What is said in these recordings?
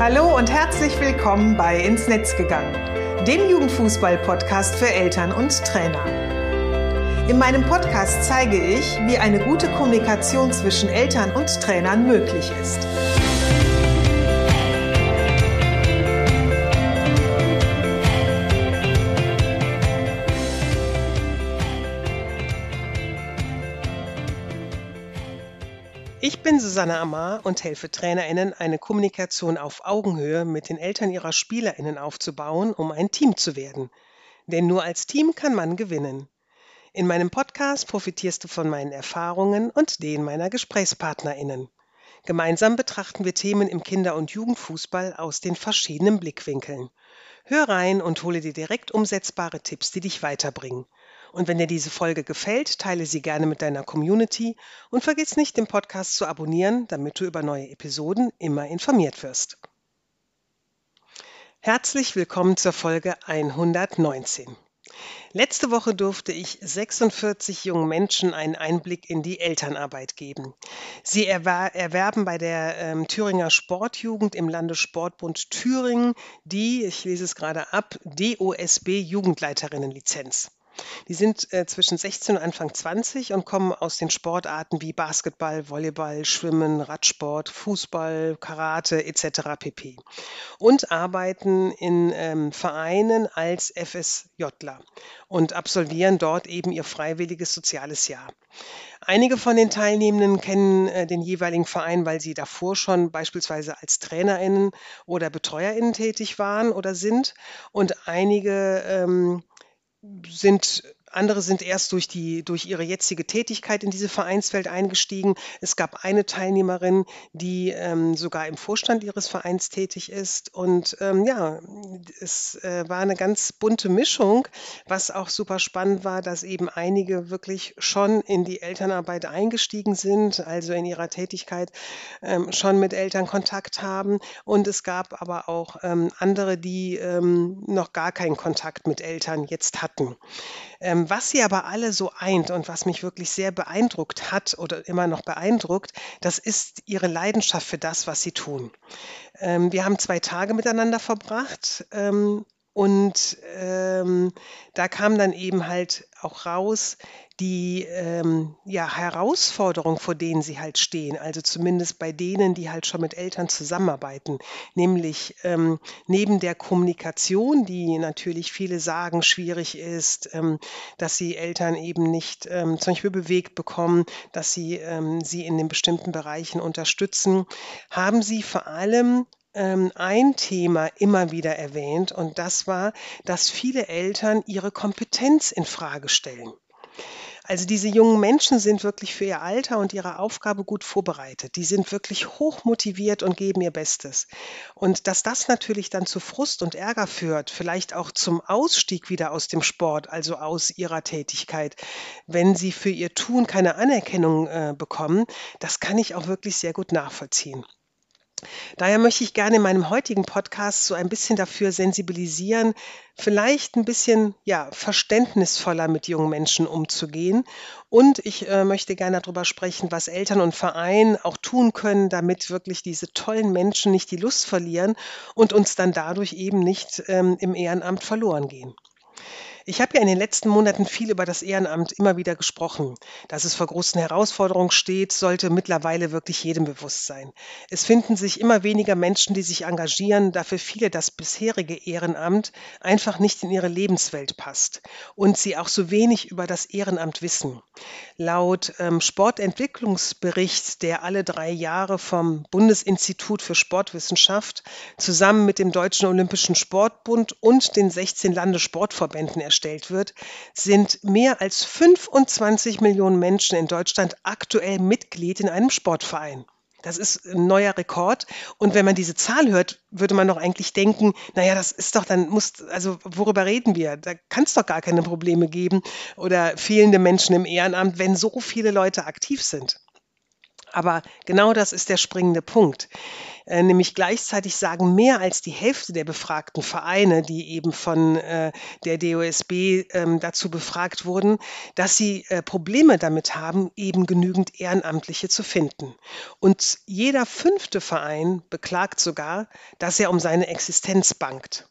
Hallo und herzlich willkommen bei Ins Netz gegangen, dem Jugendfußball-Podcast für Eltern und Trainer. In meinem Podcast zeige ich, wie eine gute Kommunikation zwischen Eltern und Trainern möglich ist. Ich bin Susanne Amar und helfe TrainerInnen, eine Kommunikation auf Augenhöhe mit den Eltern ihrer SpielerInnen aufzubauen, um ein Team zu werden. Denn nur als Team kann man gewinnen. In meinem Podcast profitierst du von meinen Erfahrungen und denen meiner GesprächspartnerInnen. Gemeinsam betrachten wir Themen im Kinder- und Jugendfußball aus den verschiedenen Blickwinkeln. Hör rein und hole dir direkt umsetzbare Tipps, die dich weiterbringen. Und wenn dir diese Folge gefällt, teile sie gerne mit deiner Community und vergiss nicht, den Podcast zu abonnieren, damit du über neue Episoden immer informiert wirst. Herzlich willkommen zur Folge 119. Letzte Woche durfte ich 46 jungen Menschen einen Einblick in die Elternarbeit geben. Sie erwerben bei der Thüringer Sportjugend im Landessportbund Thüringen die, ich lese es gerade ab, DOSB-Jugendleiterinnenlizenz. Die sind zwischen 16 und Anfang 20 und kommen aus den Sportarten wie Basketball, Volleyball, Schwimmen, Radsport, Fußball, Karate etc. pp. Und arbeiten in Vereinen als FSJler und absolvieren dort eben ihr freiwilliges soziales Jahr. Einige von den Teilnehmenden kennen den jeweiligen Verein, weil sie davor schon beispielsweise als TrainerInnen oder BetreuerInnen tätig waren oder sind. Und andere sind erst durch ihre jetzige Tätigkeit in diese Vereinswelt eingestiegen. Es gab eine Teilnehmerin, die sogar im Vorstand ihres Vereins tätig ist. Und es war eine ganz bunte Mischung, was auch super spannend war, dass eben einige wirklich schon in die Elternarbeit eingestiegen sind, also in ihrer Tätigkeit schon mit Eltern Kontakt haben. Und es gab aber auch andere, die noch gar keinen Kontakt mit Eltern jetzt hatten. Was sie aber alle so eint und was mich wirklich sehr beeindruckt hat oder immer noch beeindruckt, das ist ihre Leidenschaft für das, was sie tun. Wir haben 2 Tage miteinander verbracht und da kam dann eben halt auch raus, die Herausforderung, vor denen sie halt stehen, also zumindest bei denen, die halt schon mit Eltern zusammenarbeiten, nämlich neben der Kommunikation, die natürlich viele sagen schwierig ist, dass sie Eltern eben nicht zum Beispiel bewegt bekommen, dass sie sie in den bestimmten Bereichen unterstützen, haben sie vor allem ein Thema immer wieder erwähnt und das war, dass viele Eltern ihre Kompetenz in Frage stellen. Also diese jungen Menschen sind wirklich für ihr Alter und ihre Aufgabe gut vorbereitet. Die sind wirklich hoch motiviert und geben ihr Bestes. Und dass das natürlich dann zu Frust und Ärger führt, vielleicht auch zum Ausstieg wieder aus dem Sport, also aus ihrer Tätigkeit, wenn sie für ihr Tun keine Anerkennung bekommen, das kann ich auch wirklich sehr gut nachvollziehen. Daher möchte ich gerne in meinem heutigen Podcast so ein bisschen dafür sensibilisieren, vielleicht ein bisschen verständnisvoller mit jungen Menschen umzugehen. Und ich möchte gerne darüber sprechen, was Eltern und Verein auch tun können, damit wirklich diese tollen Menschen nicht die Lust verlieren und uns dann dadurch eben nicht im Ehrenamt verloren gehen. Ich habe ja in den letzten Monaten viel über das Ehrenamt immer wieder gesprochen. Dass es vor großen Herausforderungen steht, sollte mittlerweile wirklich jedem bewusst sein. Es finden sich immer weniger Menschen, die sich engagieren, da für viele das bisherige Ehrenamt einfach nicht in ihre Lebenswelt passt und sie auch so wenig über das Ehrenamt wissen. Laut Sportentwicklungsbericht, der alle 3 Jahre vom Bundesinstitut für Sportwissenschaft zusammen mit dem Deutschen Olympischen Sportbund und den 16 Landessportverbänden erstellt wird, sind mehr als 25 Millionen Menschen in Deutschland aktuell Mitglied in einem Sportverein. Das ist ein neuer Rekord. Und wenn man diese Zahl hört, würde man doch eigentlich denken, naja, das ist doch worüber reden wir? Da kann es doch gar keine Probleme geben oder fehlende Menschen im Ehrenamt, wenn so viele Leute aktiv sind. Aber genau das ist der springende Punkt. Nämlich gleichzeitig sagen mehr als die Hälfte der befragten Vereine, die eben von der DOSB dazu befragt wurden, dass sie Probleme damit haben, eben genügend Ehrenamtliche zu finden. Und jeder fünfte Verein beklagt sogar, dass er um seine Existenz bangt.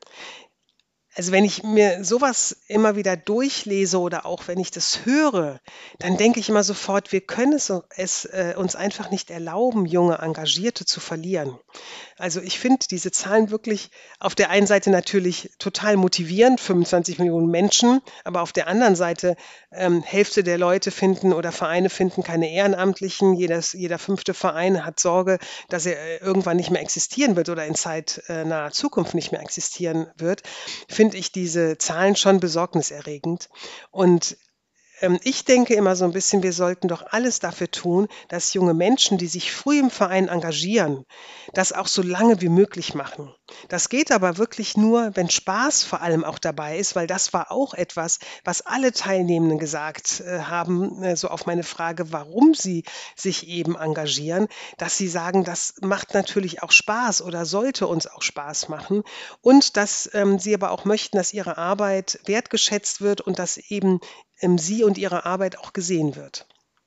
Also, wenn ich mir sowas immer wieder durchlese oder auch wenn ich das höre, dann denke ich immer sofort, wir können uns einfach nicht erlauben, junge Engagierte zu verlieren. Also, ich finde diese Zahlen wirklich auf der einen Seite natürlich total motivierend, 25 Millionen Menschen, aber auf der anderen Seite, Hälfte der Leute finden oder Vereine finden keine Ehrenamtlichen. Jeder fünfte Verein hat Sorge, dass er irgendwann nicht mehr existieren wird oder in zeitnaher Zukunft nicht mehr existieren wird, finde ich diese Zahlen schon besorgniserregend. Und ich denke immer so ein bisschen, wir sollten doch alles dafür tun, dass junge Menschen, die sich früh im Verein engagieren, das auch so lange wie möglich machen. Das geht aber wirklich nur, wenn Spaß vor allem auch dabei ist, weil das war auch etwas, was alle Teilnehmenden gesagt haben, so auf meine Frage, warum sie sich eben engagieren, dass sie sagen, das macht natürlich auch Spaß oder sollte uns auch Spaß machen und dass sie aber auch möchten, dass ihre Arbeit wertgeschätzt wird und dass eben sie und ihre Arbeit auch gesehen wird.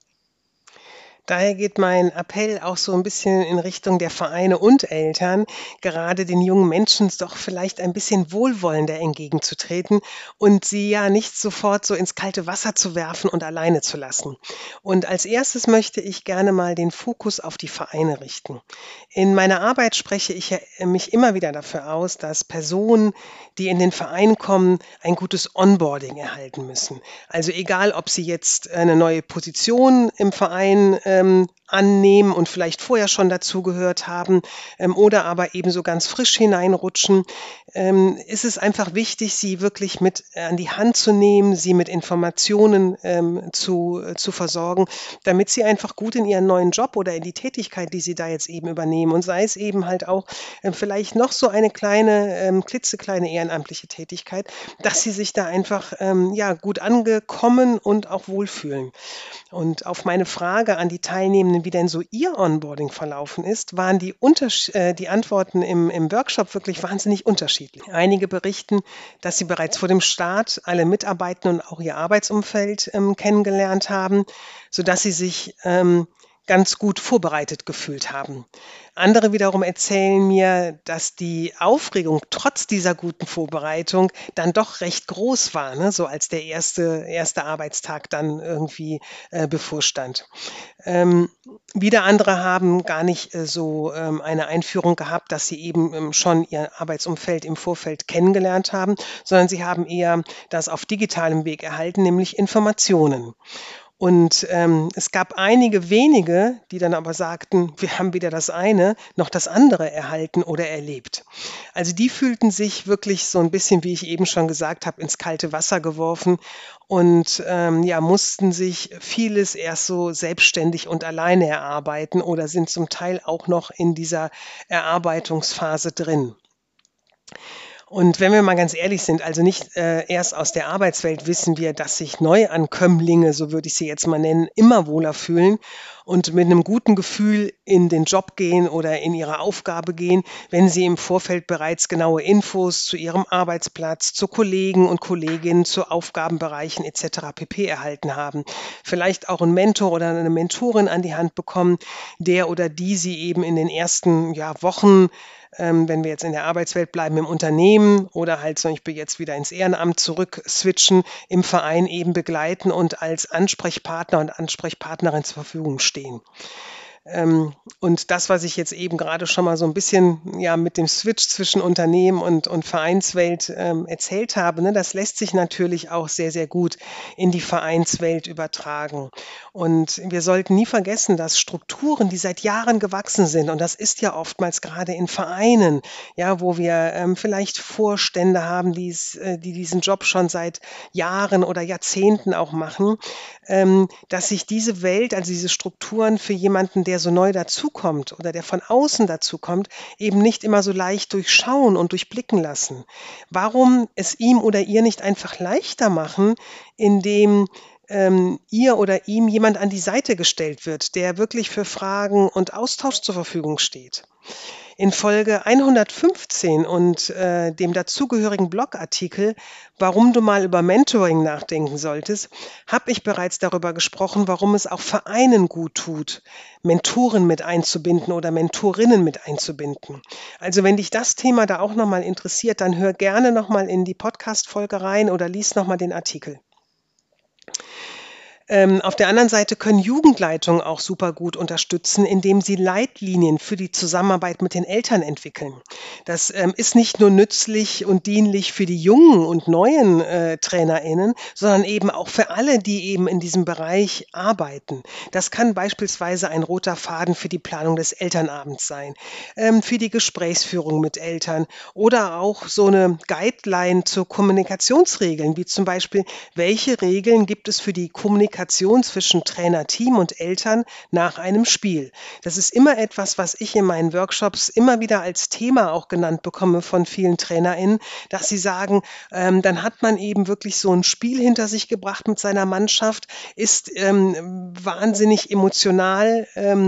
Daher geht mein Appell auch so ein bisschen in Richtung der Vereine und Eltern, gerade den jungen Menschen doch vielleicht ein bisschen wohlwollender entgegenzutreten und sie ja nicht sofort so ins kalte Wasser zu werfen und alleine zu lassen. Und als Erstes möchte ich gerne mal den Fokus auf die Vereine richten. In meiner Arbeit spreche ich ja mich immer wieder dafür aus, dass Personen, die in den Verein kommen, ein gutes Onboarding erhalten müssen. Also egal, ob sie jetzt eine neue Position im Verein annehmen und vielleicht vorher schon dazugehört haben oder aber ebenso ganz frisch hineinrutschen, ist es einfach wichtig, sie wirklich mit an die Hand zu nehmen, sie mit Informationen zu versorgen, damit sie einfach gut in ihren neuen Job oder in die Tätigkeit, die sie da jetzt eben übernehmen, und sei es eben halt auch vielleicht noch so eine kleine, klitzekleine ehrenamtliche Tätigkeit, dass sie sich da einfach ja, gut angekommen und auch wohlfühlen. Und auf meine Frage an die Teilnehmenden, wie denn so ihr Onboarding verlaufen ist, waren die Antworten im Workshop wirklich wahnsinnig unterschiedlich. Einige berichten, dass sie bereits vor dem Start alle Mitarbeitenden und auch ihr Arbeitsumfeld kennengelernt haben, sodass sie sich ganz gut vorbereitet gefühlt haben. Andere wiederum erzählen mir, dass die Aufregung trotz dieser guten Vorbereitung dann doch recht groß war, ne? So als der erste Arbeitstag dann irgendwie bevorstand. Ähm, Wieder andere haben gar nicht so eine Einführung gehabt, dass sie eben schon ihr Arbeitsumfeld im Vorfeld kennengelernt haben, sondern sie haben eher das auf digitalem Weg erhalten, nämlich Informationen. Und es gab einige wenige, die dann aber sagten, wir haben weder das eine noch das andere erhalten oder erlebt. Also die fühlten sich wirklich so ein bisschen, wie ich eben schon gesagt habe, ins kalte Wasser geworfen und ja, mussten sich vieles erst so selbstständig und alleine erarbeiten oder sind zum Teil auch noch in dieser Erarbeitungsphase drin. Und wenn wir mal ganz ehrlich sind, also nicht erst aus der Arbeitswelt wissen wir, dass sich Neuankömmlinge, so würde ich sie jetzt mal nennen, immer wohler fühlen und mit einem guten Gefühl in den Job gehen oder in ihre Aufgabe gehen, wenn sie im Vorfeld bereits genaue Infos zu ihrem Arbeitsplatz, zu Kollegen und Kolleginnen, zu Aufgabenbereichen etc. pp. Erhalten haben. Vielleicht auch einen Mentor oder eine Mentorin an die Hand bekommen, der oder die sie eben in den ersten ja, Wochen, wenn wir jetzt in der Arbeitswelt bleiben, im Unternehmen oder halt zum Beispiel jetzt wieder ins Ehrenamt zurück switchen, im Verein eben begleiten und als Ansprechpartner und Ansprechpartnerin zur Verfügung stehen. Und das, was ich jetzt eben gerade schon mal so ein bisschen ja mit dem Switch zwischen Unternehmen und Vereinswelt erzählt habe, ne, das lässt sich natürlich auch sehr, sehr gut in die Vereinswelt übertragen. Und wir sollten nie vergessen, dass Strukturen, die seit Jahren gewachsen sind, und das ist ja oftmals gerade in Vereinen, ja, wo wir vielleicht Vorstände haben, die diesen Job schon seit Jahren oder Jahrzehnten auch machen, dass sich diese Welt, also diese Strukturen für jemanden, der so neu dazukommt oder der von außen dazukommt, eben nicht immer so leicht durchschauen und durchblicken lassen. Warum es ihm oder ihr nicht einfach leichter machen, indem ihr oder ihm jemand an die Seite gestellt wird, der wirklich für Fragen und Austausch zur Verfügung steht. In Folge 115 und dem dazugehörigen Blogartikel „Warum du mal über Mentoring nachdenken solltest“, habe ich bereits darüber gesprochen, warum es auch Vereinen gut tut, Mentoren mit einzubinden oder Mentorinnen mit einzubinden. Also, wenn dich das Thema da auch noch mal interessiert, dann hör gerne noch mal in die Podcast-Folge rein oder lies noch mal den Artikel. Auf der anderen Seite können Jugendleitungen auch super gut unterstützen, indem sie Leitlinien für die Zusammenarbeit mit den Eltern entwickeln. Das ist nicht nur nützlich und dienlich für die jungen und neuen TrainerInnen, sondern eben auch für alle, die eben in diesem Bereich arbeiten. Das kann beispielsweise ein roter Faden für die Planung des Elternabends sein, für die Gesprächsführung mit Eltern oder auch so eine Guideline zu Kommunikationsregeln, wie zum Beispiel, welche Regeln gibt es für die Kommunikation zwischen Trainer, Team und Eltern nach einem Spiel? Das ist immer etwas, was ich in meinen Workshops immer wieder als Thema auch genannt bekomme von vielen TrainerInnen, dass sie sagen, dann hat man eben wirklich so ein Spiel hinter sich gebracht mit seiner Mannschaft, ist wahnsinnig emotional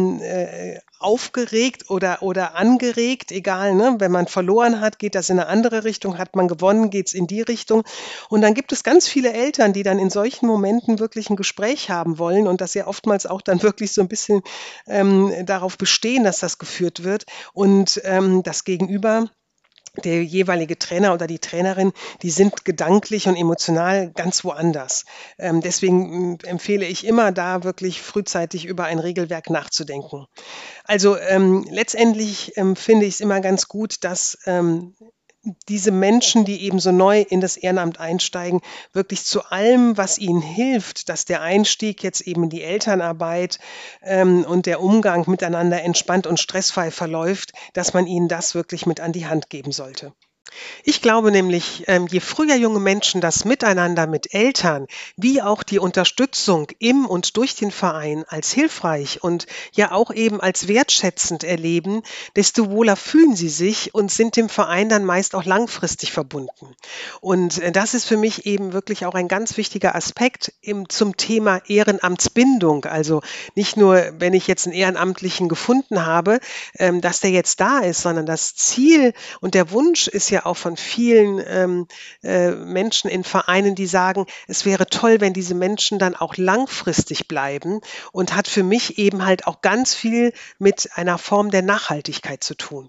aufgeregt oder angeregt, egal, ne? Wenn man verloren hat, geht das in eine andere Richtung, hat man gewonnen, geht es in die Richtung. Und dann gibt es ganz viele Eltern, die dann in solchen Momenten wirklich ein Gespräch haben wollen und das ja oftmals auch dann wirklich so ein bisschen darauf bestehen, dass das geführt wird. Und das Gegenüber, der jeweilige Trainer oder die Trainerin, die sind gedanklich und emotional ganz woanders. Deswegen empfehle ich immer, da wirklich frühzeitig über ein Regelwerk nachzudenken. Also letztendlich finde ich es immer ganz gut, dass diese Menschen, die eben so neu in das Ehrenamt einsteigen, wirklich zu allem, was ihnen hilft, dass der Einstieg jetzt eben in die Elternarbeit und der Umgang miteinander entspannt und stressfrei verläuft, dass man ihnen das wirklich mit an die Hand geben sollte. Ich glaube nämlich, je früher junge Menschen das Miteinander mit Eltern, wie auch die Unterstützung im und durch den Verein als hilfreich und ja auch eben als wertschätzend erleben, desto wohler fühlen sie sich und sind dem Verein dann meist auch langfristig verbunden. Und das ist für mich eben wirklich auch ein ganz wichtiger Aspekt zum Thema Ehrenamtsbindung. Also nicht nur, wenn ich jetzt einen Ehrenamtlichen gefunden habe, dass der jetzt da ist, sondern das Ziel und der Wunsch ist ja auch von vielen Menschen in Vereinen, die sagen, es wäre toll, wenn diese Menschen dann auch langfristig bleiben, und hat für mich eben halt auch ganz viel mit einer Form der Nachhaltigkeit zu tun.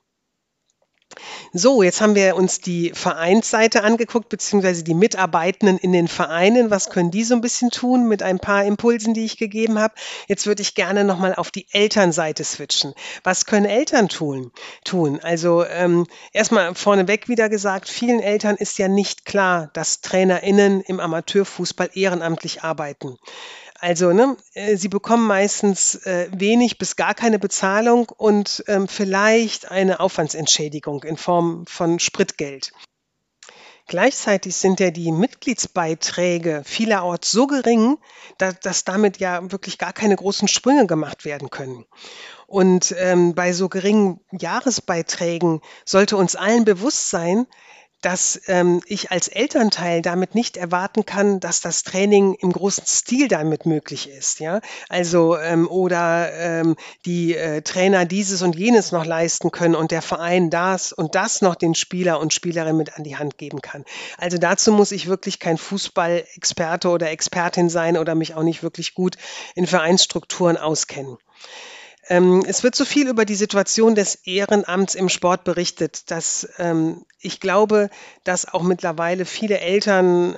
So, jetzt haben wir uns die Vereinsseite angeguckt, beziehungsweise die Mitarbeitenden in den Vereinen. Was können die so ein bisschen tun mit ein paar Impulsen, die ich gegeben habe? Jetzt würde ich gerne noch mal auf die Elternseite switchen. Was können Eltern tun? Also, erst vorneweg wieder gesagt, vielen Eltern ist ja nicht klar, dass TrainerInnen im Amateurfußball ehrenamtlich arbeiten. Also, ne, sie bekommen meistens wenig bis gar keine Bezahlung und vielleicht eine Aufwandsentschädigung in Form von Spritgeld. Gleichzeitig sind ja die Mitgliedsbeiträge vielerorts so gering, dass damit ja wirklich gar keine großen Sprünge gemacht werden können. Und bei so geringen Jahresbeiträgen sollte uns allen bewusst sein, dass ich als Elternteil damit nicht erwarten kann, dass das Training im großen Stil damit möglich ist, ja? Also, oder die Trainer dieses und jenes noch leisten können und der Verein das und das noch den Spieler und Spielerinnen mit an die Hand geben kann. Also, dazu muss ich wirklich kein Fußballexperte oder Expertin sein oder mich auch nicht wirklich gut in Vereinsstrukturen auskennen. Es wird so viel über die Situation des Ehrenamts im Sport berichtet, dass ich glaube, dass auch mittlerweile viele Eltern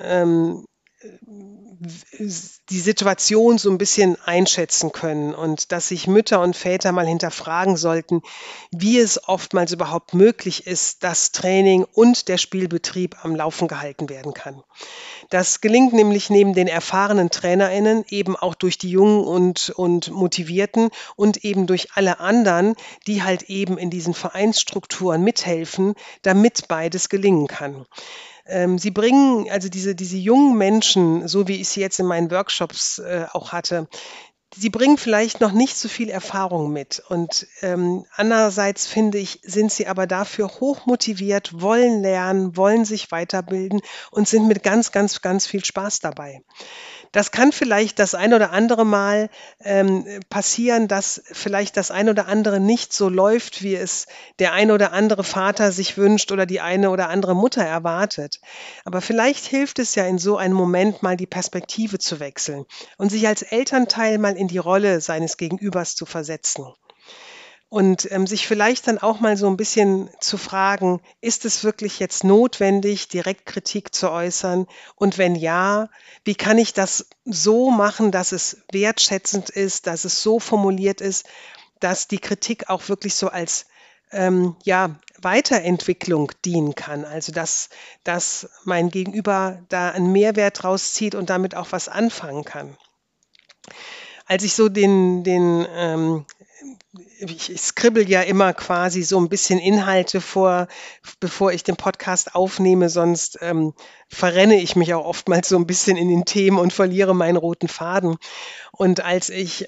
die Situation so ein bisschen einschätzen können und dass sich Mütter und Väter mal hinterfragen sollten, wie es oftmals überhaupt möglich ist, dass Training und der Spielbetrieb am Laufen gehalten werden kann. Das gelingt nämlich neben den erfahrenen TrainerInnen eben auch durch die Jungen und Motivierten und eben durch alle anderen, die halt eben in diesen Vereinsstrukturen mithelfen, damit beides gelingen kann. Sie bringen also diese jungen Menschen, so wie ich sie jetzt in meinen Workshops auch hatte, sie bringen vielleicht noch nicht so viel Erfahrung mit. Und andererseits finde ich, sind sie aber dafür hochmotiviert, wollen lernen, wollen sich weiterbilden und sind mit ganz, ganz, ganz viel Spaß dabei. Das kann vielleicht das ein oder andere Mal passieren, dass vielleicht das ein oder andere nicht so läuft, wie es der ein oder andere Vater sich wünscht oder die eine oder andere Mutter erwartet. Aber vielleicht hilft es ja in so einem Moment mal die Perspektive zu wechseln und sich als Elternteil mal in die Rolle seines Gegenübers zu versetzen. Und sich vielleicht dann auch mal so ein bisschen zu fragen: „Ist es wirklich jetzt notwendig, direkt Kritik zu äußern? Und wenn ja, wie kann ich das so machen, dass es wertschätzend ist, dass es so formuliert ist, dass die Kritik auch wirklich so als, ja, Weiterentwicklung dienen kann? Also, dass mein Gegenüber da einen Mehrwert draus zieht und damit auch was anfangen kann.“ Als ich so ich skribbel ja immer quasi so ein bisschen Inhalte vor, bevor ich den Podcast aufnehme, sonst, verrenne ich mich auch oftmals so ein bisschen in den Themen und verliere meinen roten Faden. Und als ich,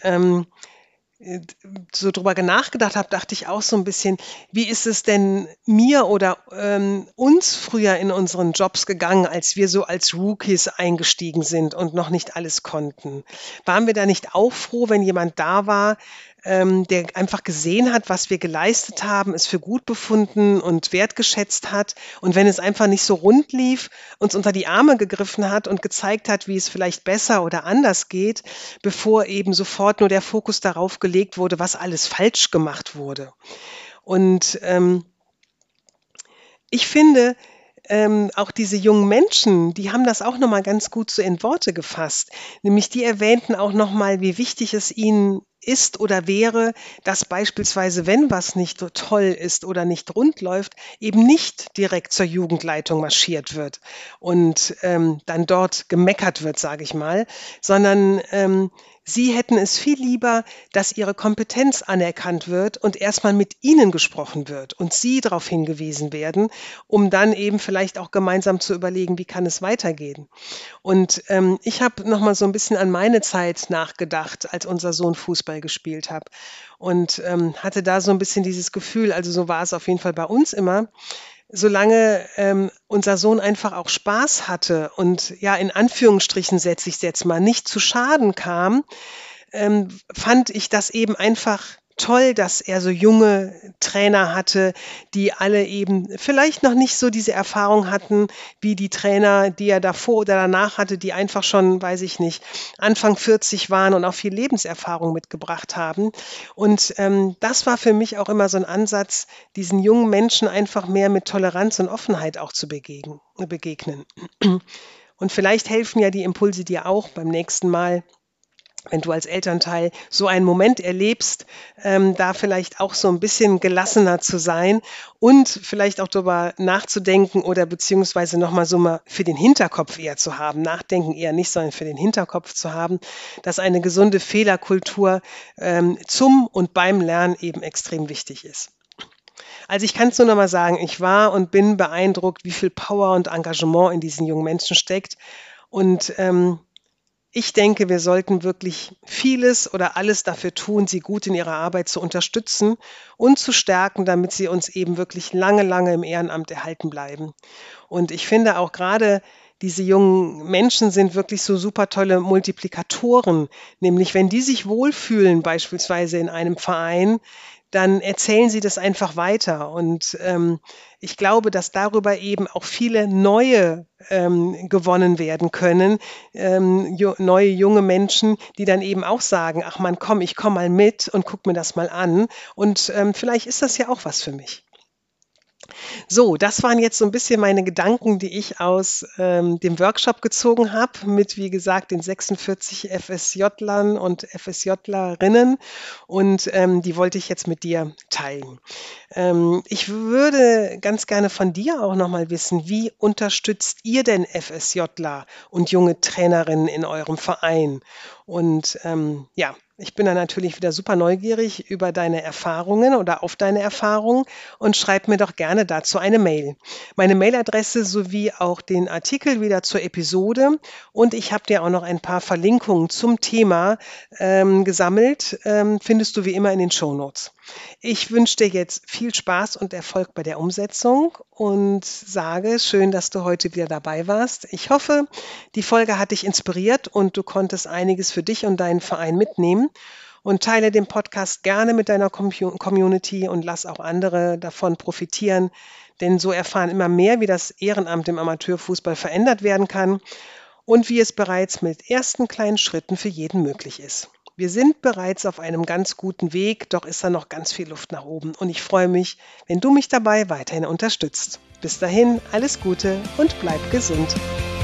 so drüber nachgedacht habe, dachte ich auch so ein bisschen: „Wie ist es denn mir oder, uns früher in unseren Jobs gegangen, als wir so als Rookies eingestiegen sind und noch nicht alles konnten? Waren wir da nicht auch froh, wenn jemand da war, der einfach gesehen hat, was wir geleistet haben, es für gut befunden und wertgeschätzt hat und wenn es einfach nicht so rund lief, uns unter die Arme gegriffen hat und gezeigt hat, wie es vielleicht besser oder anders geht, bevor eben sofort nur der Fokus darauf gelegt wurde, was alles falsch gemacht wurde. Und, ich finde, auch diese jungen Menschen, die haben das auch noch mal ganz gut so in Worte gefasst. Nämlich die erwähnten auch noch mal, wie wichtig es ihnen ist oder wäre, dass beispielsweise, wenn was nicht so toll ist oder nicht rund läuft, eben nicht direkt zur Jugendleitung marschiert wird und, dann dort gemeckert wird, sage ich mal, sondern, sie hätten es viel lieber, dass ihre Kompetenz anerkannt wird und erst mal mit ihnen gesprochen wird und sie darauf hingewiesen werden, um dann eben vielleicht auch gemeinsam zu überlegen, wie kann es weitergehen. Und, ich habe noch mal so ein bisschen an meine Zeit nachgedacht, als unser Sohn Fußball gespielt hat und, hatte da so ein bisschen dieses Gefühl, also, so war es auf jeden Fall bei uns immer, solange, unser Sohn einfach auch Spaß hatte und, ja, in Anführungsstrichen setze ich's jetzt mal, nicht zu Schaden kam, fand ich das eben einfach toll, dass er so junge Trainer hatte, die alle eben vielleicht noch nicht so diese Erfahrung hatten wie die Trainer, die er davor oder danach hatte, die einfach schon, weiß ich nicht, Anfang 40 waren und auch viel Lebenserfahrung mitgebracht haben. Und, das war für mich auch immer so ein Ansatz, diesen jungen Menschen einfach mehr mit Toleranz und Offenheit auch zu begegnen. Und vielleicht helfen ja die Impulse dir auch beim nächsten Mal, wenn du als Elternteil so einen Moment erlebst, da vielleicht auch so ein bisschen gelassener zu sein und vielleicht auch darüber nachzudenken oder beziehungsweise noch mal so mal für den Hinterkopf eher zu haben. Nachdenken eher nicht, sondern für den Hinterkopf zu haben, dass eine gesunde Fehlerkultur, zum und beim Lernen eben extrem wichtig ist. Also, ich kann es nur noch mal sagen, ich war und bin beeindruckt, wie viel Power und Engagement in diesen jungen Menschen steckt und, ich denke, wir sollten wirklich vieles oder alles dafür tun, sie gut in ihrer Arbeit zu unterstützen und zu stärken, damit sie uns eben wirklich lange, lange im Ehrenamt erhalten bleiben. Und ich finde auch gerade diese jungen Menschen sind wirklich so super tolle Multiplikatoren. Nämlich, wenn die sich wohlfühlen, beispielsweise in einem Verein, dann erzählen sie das einfach weiter. Und ich glaube, dass darüber eben auch viele neue gewonnen werden können, neue junge Menschen, die dann eben auch sagen, ach man, komm, ich komme mal mit und guck mir das mal an. Und vielleicht ist das ja auch was für mich. So, das waren jetzt so ein bisschen meine Gedanken, die ich aus, dem Workshop gezogen habe mit, wie gesagt, den 46 FSJ-Lern und FSJ-Lerinnen und, die wollte ich jetzt mit dir teilen. Ich würde ganz gerne von dir auch noch mal wissen, wie unterstützt ihr denn FSJler und junge Trainerinnen in eurem Verein? Und, ja, ich bin da natürlich wieder super neugierig über deine Erfahrungen oder auf deine Erfahrungen und schreib mir doch gerne dazu eine Mail. Meine Mailadresse sowie auch den Artikel wieder zur Episode und ich habe dir auch noch ein paar Verlinkungen zum Thema, gesammelt, findest du wie immer in den Shownotes. Ich wünsche dir jetzt viel Spaß und Erfolg bei der Umsetzung und sage, schön, dass du heute wieder dabei warst. Ich hoffe, die Folge hat dich inspiriert und du konntest einiges für dich und deinen Verein mitnehmen. Und teile den Podcast gerne mit deiner Community und lass auch andere davon profitieren, denn so erfahren immer mehr, wie das Ehrenamt im Amateurfußball verändert werden kann und wie es bereits mit ersten kleinen Schritten für jeden möglich ist. Wir sind bereits auf einem ganz guten Weg, doch ist da noch ganz viel Luft nach oben und ich freue mich, wenn du mich dabei weiterhin unterstützt. Bis dahin, alles Gute und bleib gesund.